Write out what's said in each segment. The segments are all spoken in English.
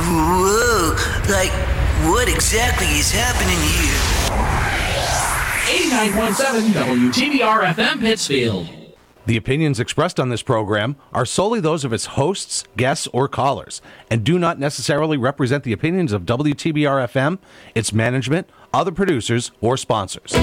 Whoa, like, what exactly is happening here? 89.7 WTBR FM Pittsfield. The opinions expressed on this program are solely those of its hosts, guests, or callers, and do not necessarily represent the opinions of WTBR FM, its management, other producers, or sponsors.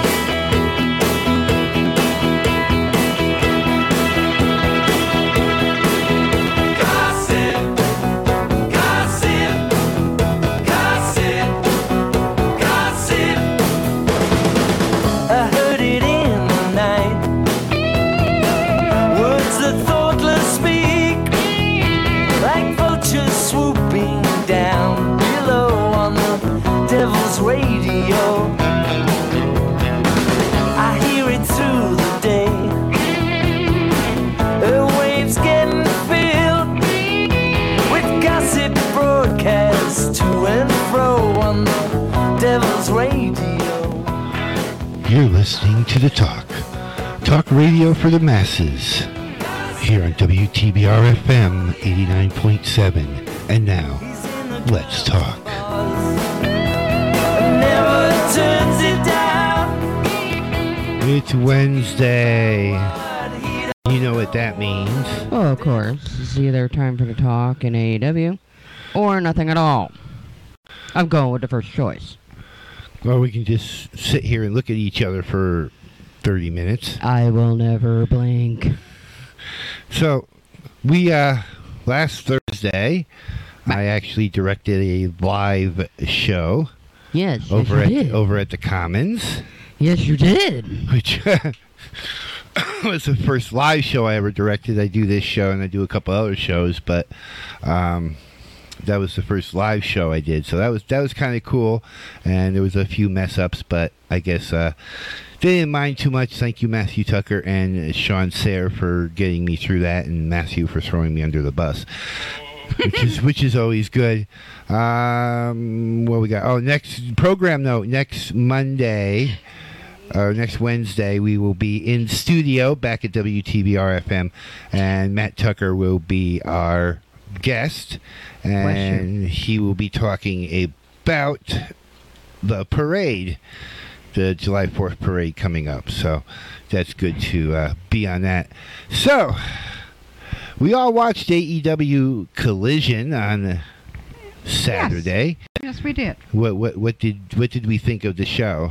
Radio, I hear it through the day. The waves getting filled with gossip broadcasts to and fro on the Devil's Radio. You're listening to The Talk radio for the masses, here on WTBR FM 89.7. And now, let's talk. Turns it down. It's Wednesday. You know what that means. Well, of course. It's either time for the talk in AEW or nothing at all. I'm going with the first choice. Well, we can just sit here and look at each other for 30 minutes. I will never blink. So, we, last Thursday, I actually directed a live show. Yes, over you at the Commons. Yes, you did. Which was the first live show I ever directed. I do this show and I do a couple other shows, but that was the first live show I did. So that was kind of cool, and there was a few mess ups, but I guess they didn't mind too much. Thank you, Matthew Tucker and Sean Sayre, for getting me through that, and Matthew for throwing me under the bus. which is always good. What we got? Oh, next program note. Next Monday, or next Wednesday, we will be in studio back at WTBR FM, and Matt Tucker will be our guest, and he will be talking about the parade, the July 4th parade coming up. So that's good to be on that. So. We all watched AEW Collision on Saturday. Yes, we did. What did we think of the show?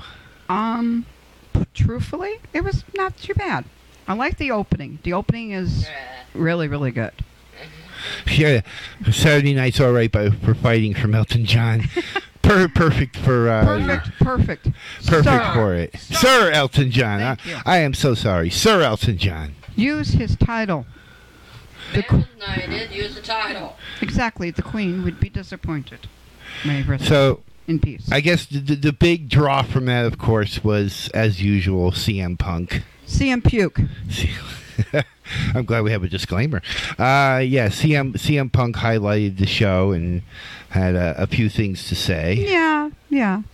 Truthfully, it was not too bad. I like the opening. The opening is really, really good. Yeah, Saturday night's all right for fighting from Elton John. Perfect for perfect for it, Sir Elton John. I am so sorry, Sir Elton John. Use his title. I did use the title. Exactly. The Queen would be disappointed. May rest in peace. I guess the big draw from that, of course, was, as usual, CM Punk. CM Puke. I'm glad we have a disclaimer. CM Punk highlighted the show and had a few things to say. Yeah.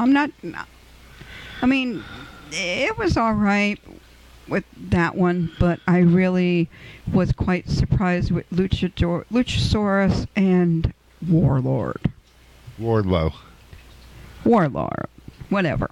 I mean, it was all right with that one, but I really was quite surprised with Luchasaurus and Wardlow, whatever.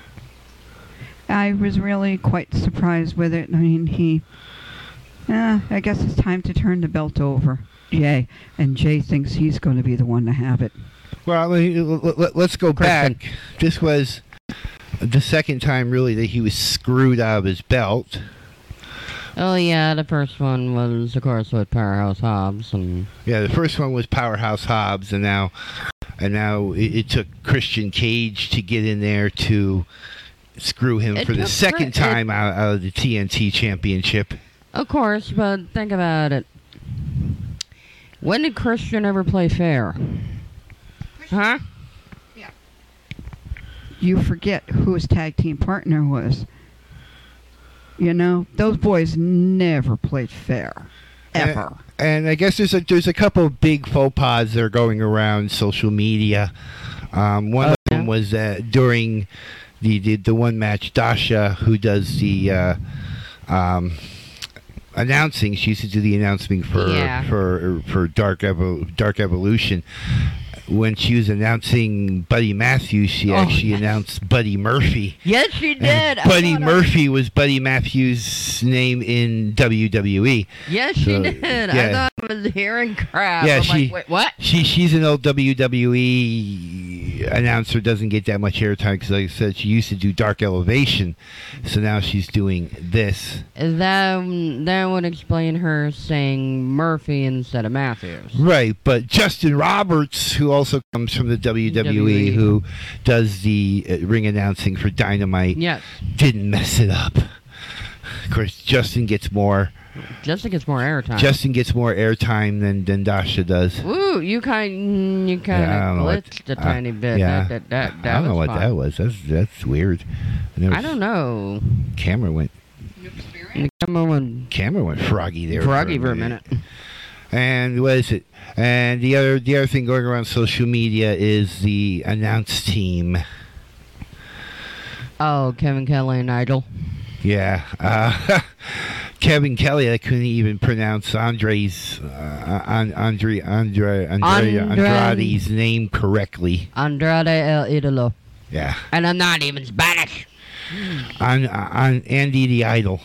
I was really quite surprised with it. I mean, I guess it's time to turn the belt over. Jay, and Jay thinks he's going to be the one to have it. Well, let's go back. This was the second time, really, that he was screwed out of his belt. Oh, yeah, the first one was, of course, with Powerhouse Hobbs. Yeah, the first one was Powerhouse Hobbs, and now it took Christian Cage to get in there to screw him for the second time out of the TNT Championship. Of course, but think about it. When did Christian ever play fair? Huh? Yeah. You forget who his tag team partner was. You know, those boys never played fair. Ever. And I guess there's a couple of big faux pas that are going around social media. One of them was during the one match, Dasha, who does the announcing. She used to do the announcing for Dark Evolution. When she was announcing Buddy Matthews, she actually announced Buddy Murphy. Yes, she did. And Buddy Murphy was Buddy Matthews' name in WWE. Yes, she did. Yeah. I thought I was hearing crap. Yeah, I'm like, wait, what? She's an old WWE announcer. Doesn't get that much airtime because, like I said, she used to do Dark Elevation, so now she's doing this. That would explain her saying Murphy instead of Matthews. Right, but Justin Roberts, who also comes from the WWE, who does the ring announcing for Dynamite, didn't mess it up. Of course, Justin gets more airtime. Justin gets more airtime than Dasha does. Ooh, you kind of glitched a tiny bit. Yeah. That I don't know what fun. that was. That's weird. I don't know. Camera went froggy there. Froggy for a minute. And what is it? And the other thing going around social media is the announce team. Oh, Kevin Kelly and Nigel. Yeah. Kevin Kelly, I couldn't even pronounce Andrade's name correctly. Andrade El Idolo. Yeah. And I'm not even Spanish. On Andy the Idol.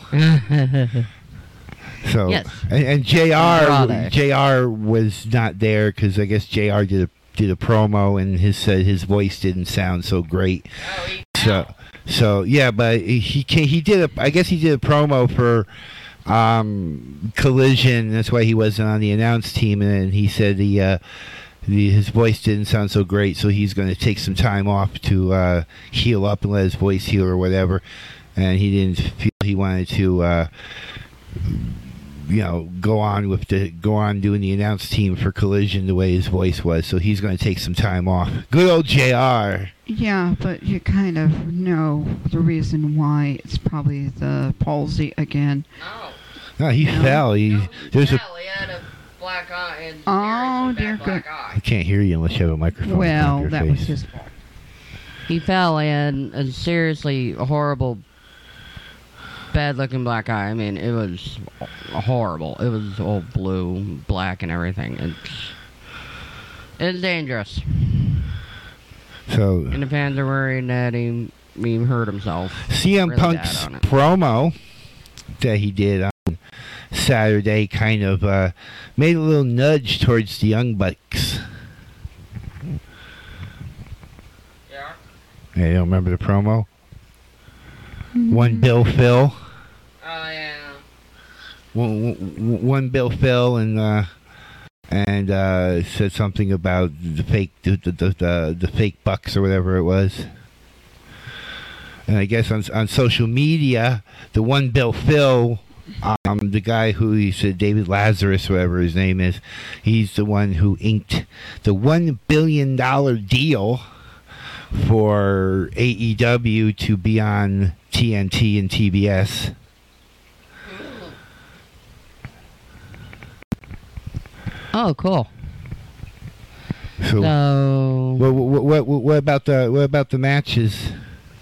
So yes. and JR was not there because I guess JR did a promo and his voice didn't sound so great. So yeah, but he did a promo for Collision. That's why he wasn't on the announce team, and he said his voice didn't sound so great, so he's going to take some time off to heal up and let his voice heal or whatever. And he didn't feel he wanted to go on doing the announce team for Collision the way his voice was, so he's going to take some time off. Good old JR. Yeah, but you kind of know the reason why. It's probably the palsy again. No, he fell. He had a black eye. Oh, dear God. I can't hear you unless you have a microphone. Well, that was his fault. He fell and a seriously horrible, bad-looking black eye. I mean, it was horrible. It was all blue, black, and everything. It's dangerous. And the fans are worried that he hurt himself. CM really Punk's promo that he did on Saturday kind of made a little nudge towards the Young Bucks. Yeah. Hey, you don't remember the promo? One Bill Phil. Oh yeah. One Bill Phil and said something about the fake Bucks or whatever it was. And I guess on social media, the One Bill Phil, the guy who he said David Lazarus, whatever his name is, he's the one who inked the $1 billion deal for AEW to be on TNT and TBS. Oh, cool. So what about the matches?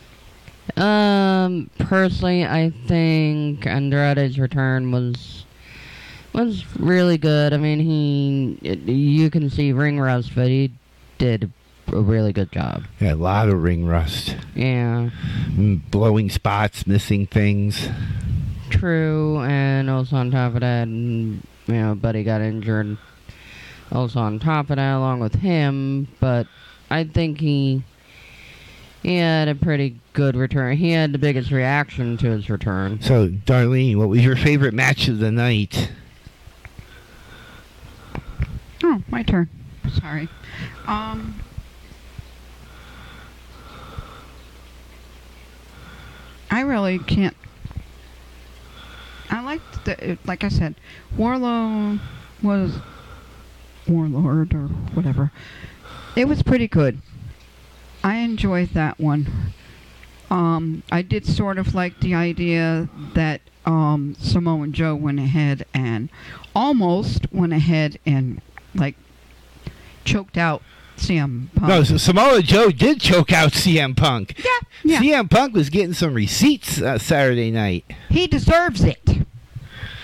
Personally, I think Andrade's return was really good. I mean, you can see ring rust, but he did a really good job. Yeah, a lot of ring rust. Yeah. Blowing spots, missing things. True, and also on top of that, Buddy got injured. Also on top of that, along with him, but I think he had a pretty good return. He had the biggest reaction to his return. So, Darlene, what was your favorite match of the night? Oh, my turn. Sorry. I really can't. I liked like I said, Warlord or whatever. It was pretty good. I enjoyed that one. I did sort of like the idea that Samoa Joe went ahead and almost went ahead and choked out CM Punk. No, Samoa Joe did choke out CM Punk. Yeah. CM Punk was getting some receipts Saturday night. He deserves it.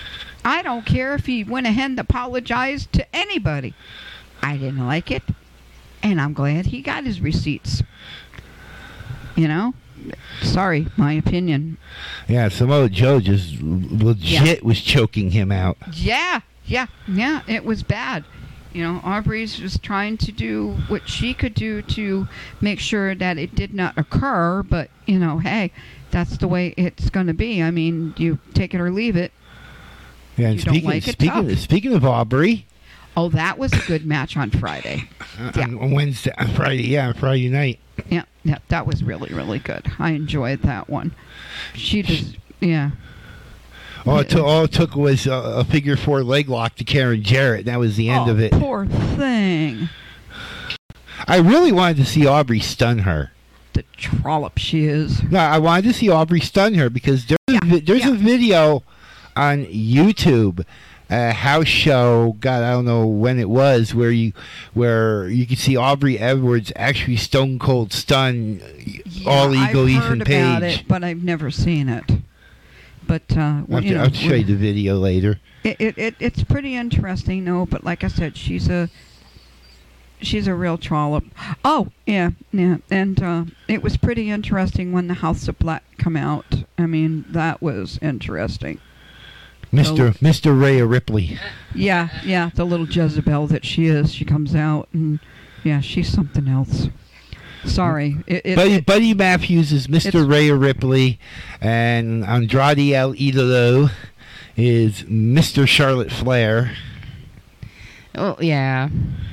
I don't care if he went ahead and apologized to anybody. I didn't like it, and I'm glad he got his receipts. You know? Sorry, my opinion. Yeah, Samoa Joe just legit was choking him out. Yeah, it was bad. You know, Aubrey's was trying to do what she could do to make sure that it did not occur, but, you know, hey, that's the way it's going to be. I mean, you take it or leave it. Yeah, and speaking of Aubrey. Oh, that was a good match on Friday. On Friday night. Yeah, that was really, really good. I enjoyed that one. She just, yeah. All it took was a figure 4 leg lock to Karen Jarrett. That was the end of it. Poor thing. I really wanted to see Aubrey stun her. The trollop she is. No, I wanted to see Aubrey stun her because there's a video on YouTube, house show. God, I don't know when it was, where you could see Aubrey Edwards actually stone cold stun All Ego Ethan Page. I've heard about it, but I've never seen it. But I'll show you the video later. It's pretty interesting, no. But like I said, she's a real trollop. Oh yeah, and it was pretty interesting when the House of Black come out. I mean, that was interesting. Mr. Rhea Ripley. Yeah, the little Jezebel that she is. She comes out, and yeah, she's something else. Sorry. Buddy Matthews is Mr. Rhea Ripley, and Andrade El Idolo is Mr. Charlotte Flair. Oh, yeah.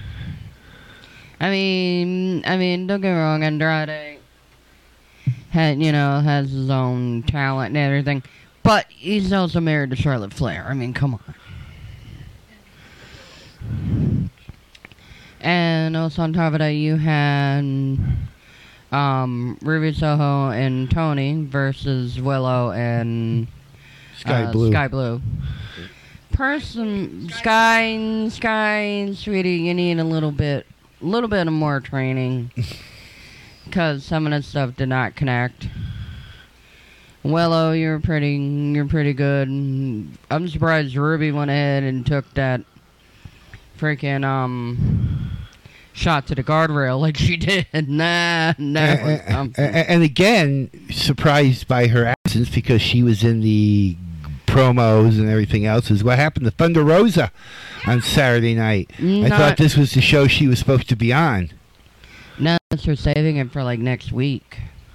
I mean, don't get me wrong, Andrade has his own talent and everything, but he's also married to Charlotte Flair. I mean, come on. And also on top of that, you had Ruby Soho and Tony versus Willow and Sky Blue. Sky, sweetie, you need a little bit of more training because some of that stuff did not connect. Willow, you're pretty good. I'm surprised Ruby went ahead and took that freaking shot to the guardrail like she did. And again, surprised by her absence because she was in the promos and everything else, is what happened to Thunder Rosa on Saturday night. I thought this was the show she was supposed to be on. No, they're saving it for like next week.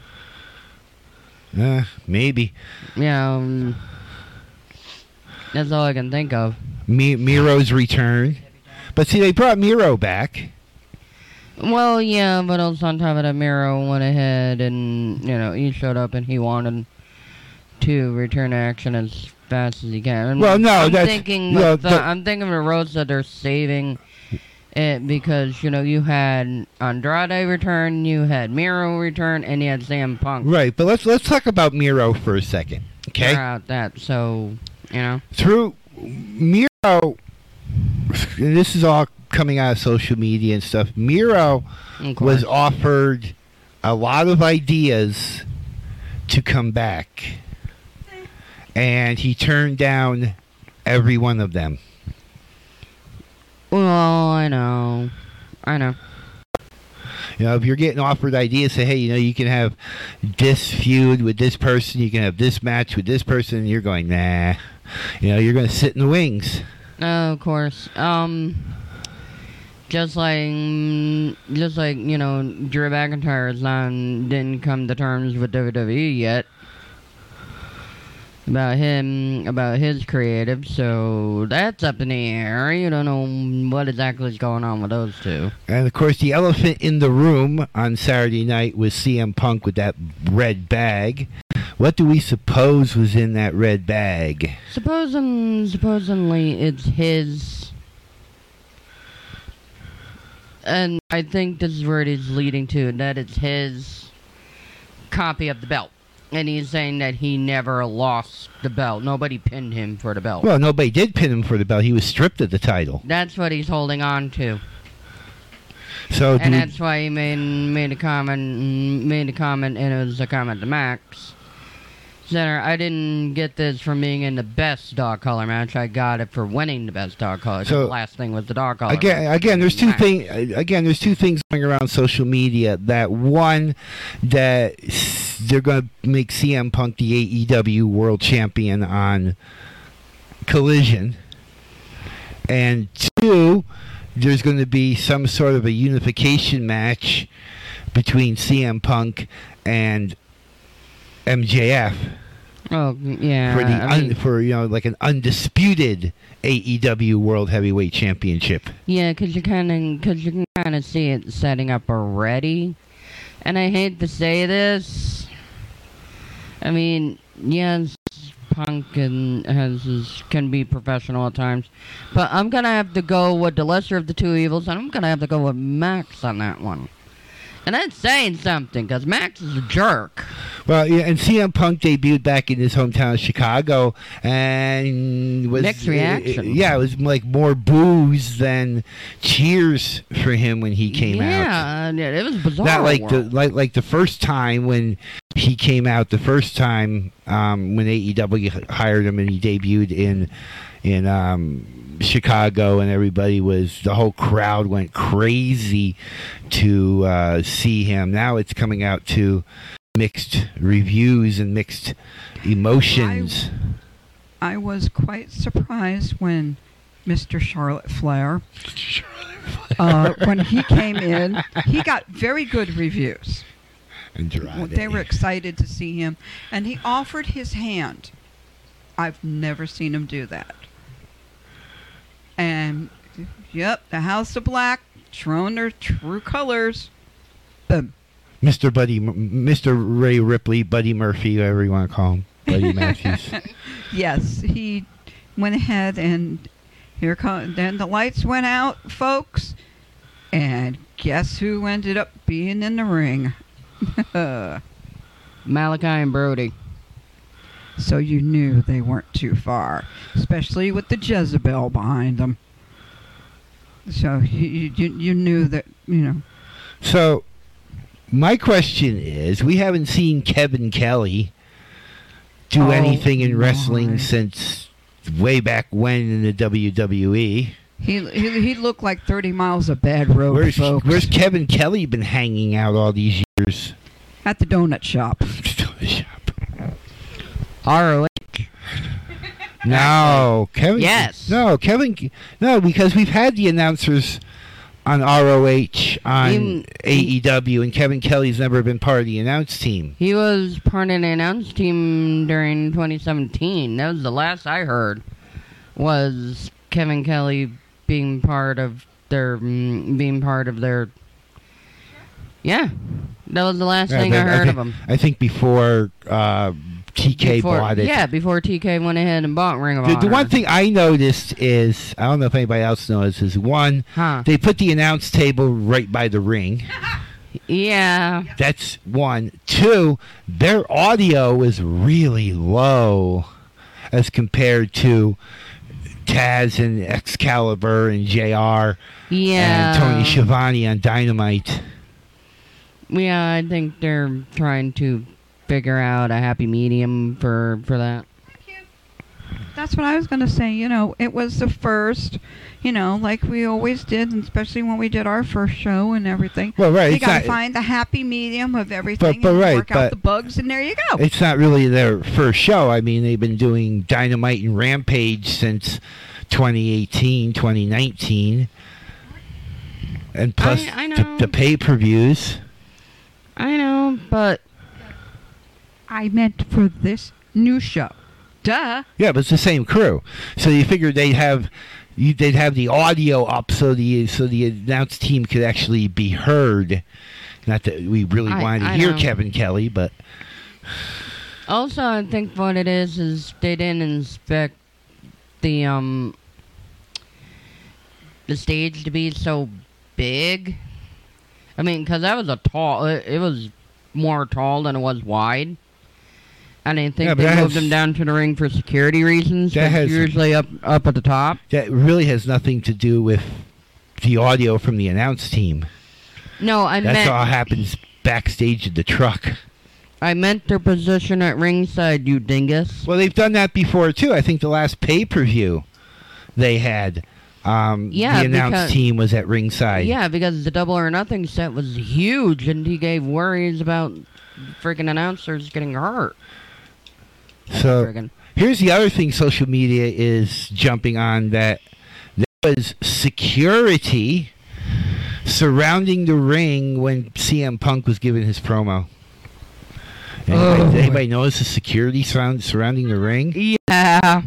Maybe. Yeah, that's all I can think of. Miro's return. But see, they brought Miro back. Well, yeah, but also on top of that, Miro went ahead and, he showed up and he wanted to return to action as fast as he can. And well, no, I'm thinking of the roads that they're saving it because, you had Andrade return, you had Miro return, and you had CM Punk. Right, but let's talk about Miro for a second, okay? About that, so, Through Miro, and this is all coming out of social media and stuff, Miro was offered a lot of ideas to come back, and he turned down every one of them. Well, I know. If you're getting offered ideas, say, hey, you can have this feud with this person, you can have this match with this person, and you're going, nah. You're going to sit in the wings. Oh, of course. Just like Drew McIntyre didn't come to terms with WWE yet about his creative, so that's up in the air. You don't know what exactly is going on with those two. And of course, the elephant in the room on Saturday night was CM Punk with that red What do we suppose was in that red bag? Supposedly it's his. And I think this is where it is leading to, that it's his copy of the belt. And he's saying that he never lost the belt. Nobody pinned him for the belt. Well, nobody did pin him for the belt. He was stripped of the title. That's what he's holding on to. So, and that's why he made a comment, and it was a comment to Max, Center, I didn't get this from being in the best dog collar match. I got it for winning the best dog collar. So, the last thing was the dog collar. Again, there's two things. Again, there's two things going around social media. That one, that they're going to make CM Punk the AEW World Champion on Collision, and two, there's going to be some sort of a unification match between CM Punk and MJF. Oh yeah, for like an undisputed AEW World Heavyweight Championship. Yeah, because you can kind of see it setting up already, and I hate to say this. I mean, yes, Punk can be professional at times, but I'm gonna have to go with the lesser of the two evils, and I'm gonna have to go with Max on that one. And that's saying something, because Max is a jerk. Well, yeah, and CM Punk debuted back in his hometown of Chicago, and was mixed reaction. It was like more boos than cheers for him when he came out. Yeah, it was bizarre. Not like the first time when he came out. The first time when AEW hired him and he debuted in Chicago, and the whole crowd went crazy to see him. Now it's coming out to mixed reviews and mixed emotions. I was quite surprised when Mr. Charlotte Flair, when he came in, he got very good reviews. They were excited to see him, and he offered his hand. I've never seen him do that. And, yep, the House of Black, showing their true colors. Boom. Mr. Ray Ripley, Buddy Murphy, whatever you want to call him, Buddy Matthews. Yes, he went ahead and then the lights went out, folks, and guess who ended up being in the ring? Malachi and Brody. So you knew they weren't too far, especially with the Jezebel behind them. So you knew that, So my question is, we haven't seen Kevin Kelly do anything in wrestling since way back when in the WWE. He looked like 30 miles of bad road, folks. Where's Kevin Kelly been hanging out all these years? At the donut shop. ROH. No, Kevin. Yes. No, Kevin. No, because we've had the announcers on ROH, on AEW, and Kevin Kelly's never been part of the announce team. He was part of the announce team during 2017. That was the last I heard. Was Kevin Kelly being part of their? Yeah, that was the last thing I heard of him. I think before TK bought it. Yeah, before TK went ahead and bought Ring of Honor. The one thing I noticed is, I don't know if anybody else knows, is one, they put the announce table right by the ring. Yeah. That's one. Two, their audio is really low as compared to Taz and Excalibur and JR and Tony Schiavone on Dynamite. Yeah, I think they're trying to figure out a happy medium for that. That's what I was going to say. It was the first, like we always did, and especially when we did our first show and everything. Well, right. You got to find the happy medium of everything and work out the bugs, and there you go. It's not really their first show. I mean, they've been doing Dynamite and Rampage since 2018, 2019. And plus the pay-per-views. I know, but I meant for this new show. Duh. Yeah, but it's the same crew. So you figured they'd have the audio up so the announce team could actually be heard. Not that we really wanted to hear Kevin Kelly, but also I think what it is they didn't inspect the stage to be so big. I mean, because that was it was more tall than it was wide. I didn't think they moved them down to the ring for security reasons. That's usually up at the top. That really has nothing to do with the audio from the announce team. No, That's all happens backstage at the truck. I meant their position at ringside, you dingus. Well, they've done that before too. I think the last pay-per-view they had, the announced team was at ringside. Yeah, because the Double or Nothing set was huge, and he gave worries about freaking announcers getting hurt. So here's the other thing social media is jumping on, that there was security surrounding the ring when CM Punk was giving his promo. Anybody notice the security surrounding the ring? Yeah.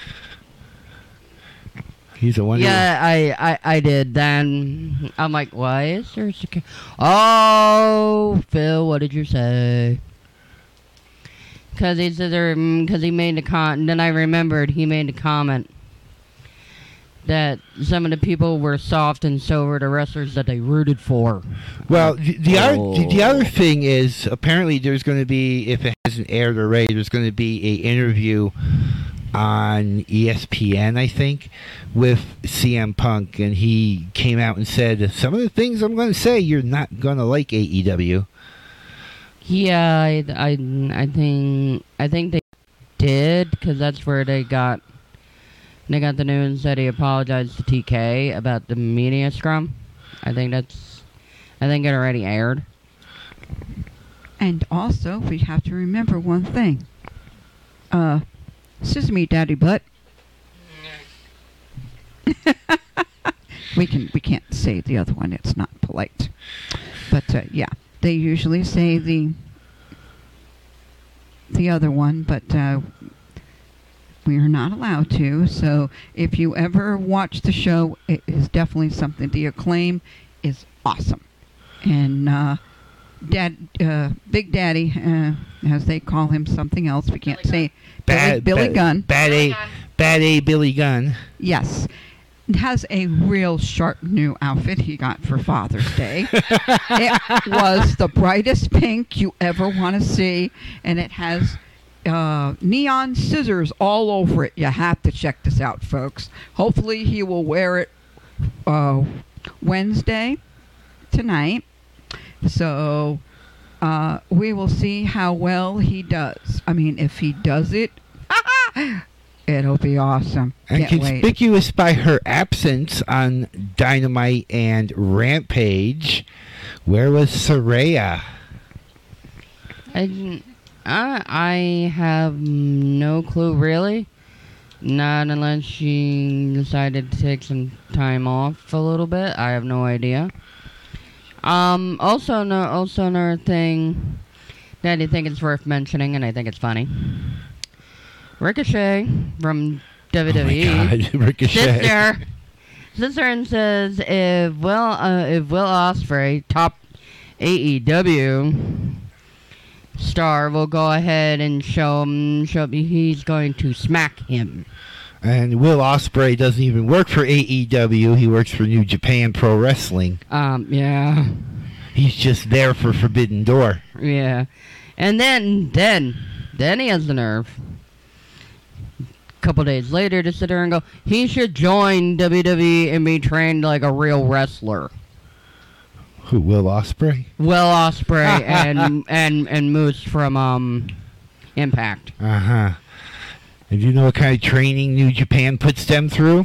He's a wonder. Yeah, I did. Then I'm like, why is there security? Oh, Phil, what did you say? Because he said because he made a comment. Then I remembered he made a comment that some of the people were soft and so were the wrestlers that they rooted for. Well, the other thing is, apparently there's going to be, if it hasn't aired already, there's going to be an interview on ESPN, I think, with CM Punk, and he came out and said, some of the things I'm going to say, you're not going to like AEW. Yeah, I think they did, because that's where they got the news that he apologized to TK about the media scrum. I think it already aired. And also, we have to remember one thing. Excuse me, Daddy Butt. we can't say the other one. It's not polite. But yeah, they usually say the other one, but we are not allowed to. So if you ever watch the show, it is definitely something. The Acclaim is awesome, and Big Daddy, as they call him, something else we can't say. Billy Gunn. Bad A Billy Gunn. Yes. Has a real sharp new outfit he got for Father's Day. It was the brightest pink you ever want to see, and it has neon scissors all over it. You have to check this out, folks. Hopefully he will wear it Wednesday, tonight. So we will see how well he does. I mean, if he does it, it'll be awesome. And Can't conspicuous wait. by her absence on Dynamite and Rampage, where was Saraya? I have no clue, really. Not unless she decided to take some time off a little bit. I have no idea. Also another thing that I think is worth mentioning, and I think it's funny. Ricochet from WWE. Oh my God, Ricochet. Sits there and says, if Will Ospreay, top AEW star, will go ahead and show he's going to smack him. And Will Ospreay doesn't even work for AEW. He works for New Japan Pro Wrestling. Yeah. He's just there for Forbidden Door. Yeah. And then he has the nerve, a couple days later, to sit there and go, he should join WWE and be trained like a real wrestler. Who, Will Ospreay? Will Ospreay and Moose from Impact. Uh-huh. And do you know what kind of training New Japan puts them through?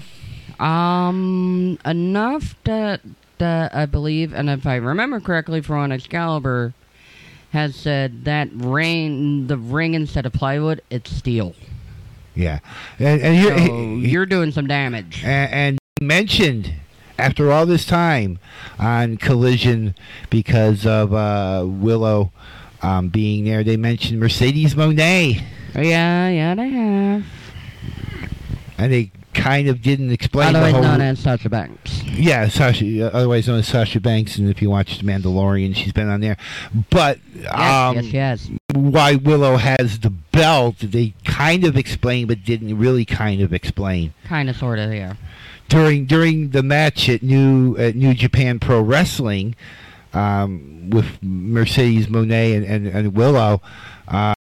Enough that I believe, and if I remember correctly from when Excalibur has said that the ring instead of plywood, it's steel. Yeah. And you're doing some damage. And mentioned, after all this time, on Collision, because of Willow being there, they mentioned Mercedes Moné. Yeah, they have. And they kind of didn't explain otherwise the whole... known as Sasha Banks. Yeah, Sasha, otherwise known as Sasha Banks, and if you watch The Mandalorian, she's been on there. But yes. why Willow has the belt, they kind of explained, but didn't really kind of explain. Kind of, sort of, yeah. During the match at New Japan Pro Wrestling, with Mercedes Moné and Willow,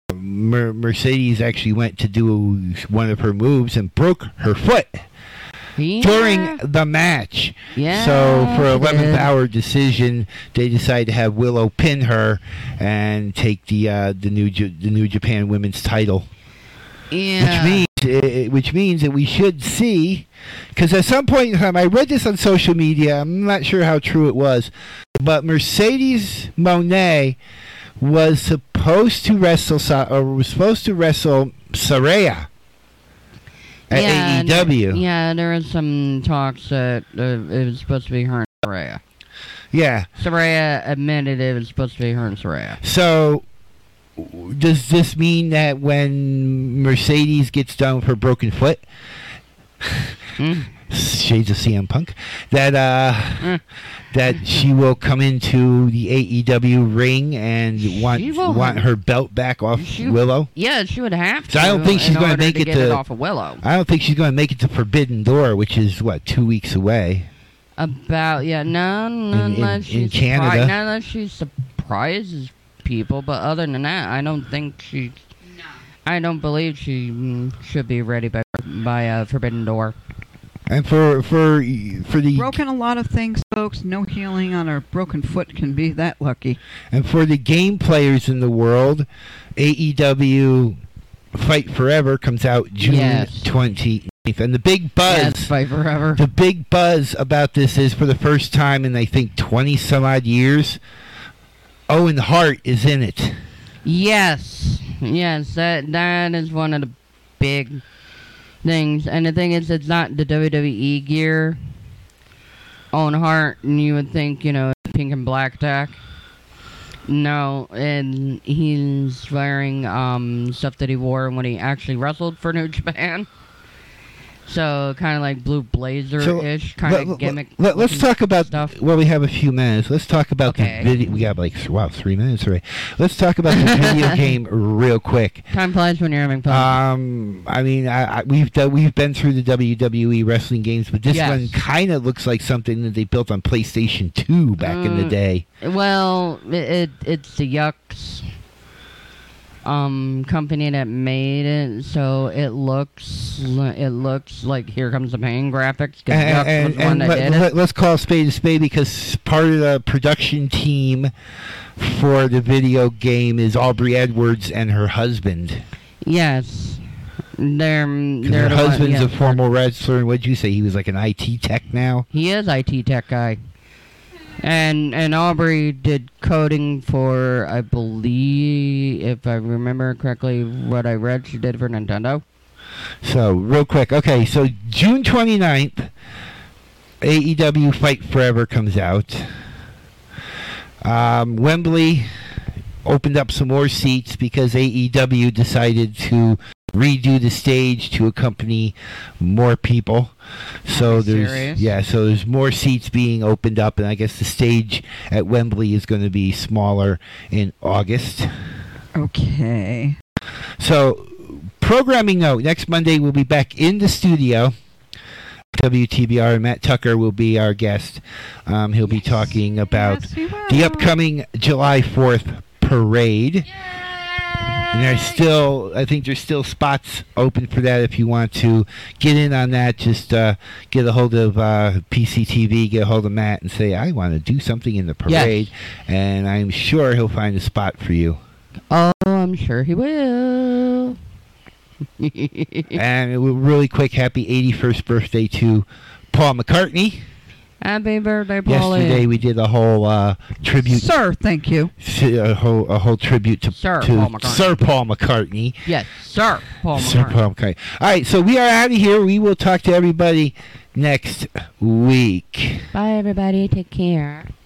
Mercedes actually went to do one of her moves and broke her foot. during the match. Yeah. So for she 11th did. hour decision, they decided to have Willow pin her and take the New Japan Women's title. Yeah. Which means that we should see, because at some point in time, I read this on social media. I'm not sure how true it was, but Mercedes Moné was supposed to wrestle Saraya at AEW. Yeah, there was some talks that it was supposed to be her and Saraya. Yeah. Saraya admitted it was supposed to be her and Saraya. So, does this mean that when Mercedes gets done with her broken foot, shades of CM Punk, that she will come into the AEW ring and want her belt back off Willow? Yeah, she would have to. So I don't think she's going to make it get it off of Willow. I don't think she's going to make it to Forbidden Door, which is 2 weeks away. Unless in Canada. Not unless she surprises people, but other than that, I don't think she. No. I don't believe she should be ready by Forbidden Door. And for the broken a lot of things, folks. No healing on a broken foot can be that lucky. And for the game players in the world, AEW Fight Forever comes out June 29th. And the big buzz, Fight Forever. The big buzz about this is, for the first time in I think 20 some odd years, Owen Hart is in it. Yes, that is one of the big things. And the thing is, it's not the WWE gear. Owen Hart, and you would think, pink and black tack. No, and he's wearing stuff that he wore when he actually wrestled for New Japan. So kind of like Blue Blazer-ish kind of gimmick. Let's talk about stuff. Well, we have a few minutes. Let's talk about the video. We got 3 minutes already. Let's talk about the video game real quick. Time flies when you're having fun. I mean, we've been through the WWE wrestling games, but this one kind of looks like something that they built on PlayStation 2 back in the day. Well, it's the Yucks company that made it, so it looks like Here Comes the Pain graphics. Let's call a spade because part of the production team for the video game is Aubrey Edwards and her husband. Yes, her husband's a former wrestler, and what'd you say? He was like an IT tech now. He is IT tech guy. And Aubrey did coding for, I believe, if I remember correctly, what I read, she did for Nintendo. So, real quick. Okay, so June 29th, AEW Fight Forever comes out. Wembley opened up some more seats because AEW decided to redo the stage to accompany more people. So there's more seats being opened up, and I guess the stage at Wembley is going to be smaller in August. Okay. So, programming note, next Monday we'll be back in the studio. WTBR, and Matt Tucker will be our guest. He'll be talking about the upcoming July 4th parade. And I think there's still spots open for that if you want to get in on that. Just get a hold of PCTV, get a hold of Matt, and say, I want to do something in the parade. Yes. And I'm sure he'll find a spot for you. Oh, I'm sure he will. And really quick, happy 81st birthday to Paul McCartney. Happy birthday, Paulie. Yesterday we did a whole tribute. Sir, thank you. A whole tribute to Sir Paul McCartney. Yes, Sir Paul McCartney. Sir Paul McCartney. All right, so we are out of here. We will talk to everybody next week. Bye, everybody. Take care.